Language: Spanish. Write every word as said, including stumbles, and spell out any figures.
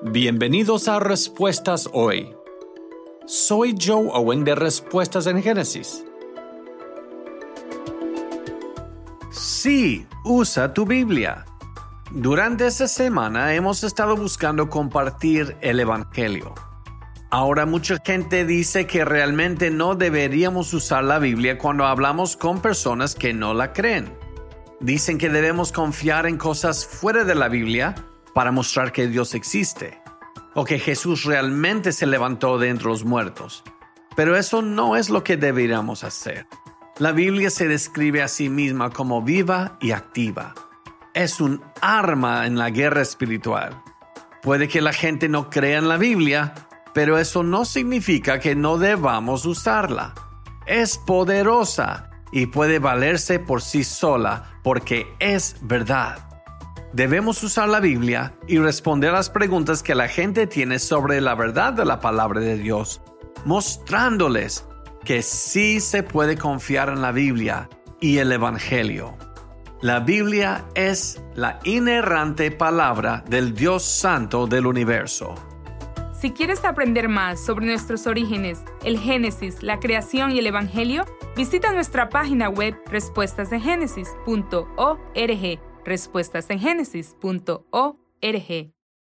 Bienvenidos a Respuestas Hoy. Soy Joe Owen de Respuestas en Génesis. Sí, usa tu Biblia. Durante esta semana hemos estado buscando compartir el Evangelio. Ahora mucha gente dice que realmente no deberíamos usar la Biblia cuando hablamos con personas que no la creen. Dicen que debemos confiar en cosas fuera de la Biblia para mostrar que Dios existe, o que Jesús realmente se levantó de entre los muertos. Pero eso no es lo que deberíamos hacer. La Biblia se describe a sí misma como viva y activa. Es un arma en la guerra espiritual. Puede que la gente no crea en la Biblia, pero eso no significa que no debamos usarla. Es poderosa y puede valerse por sí sola porque es verdad. Debemos usar la Biblia y responder a las preguntas que la gente tiene sobre la verdad de la palabra de Dios, mostrándoles que sí se puede confiar en la Biblia y el Evangelio. La Biblia es la inerrante palabra del Dios Santo del universo. Si quieres aprender más sobre nuestros orígenes, el Génesis, la creación y el Evangelio, visita nuestra página web respuestas en génesis punto org. respuestas en génesis punto org.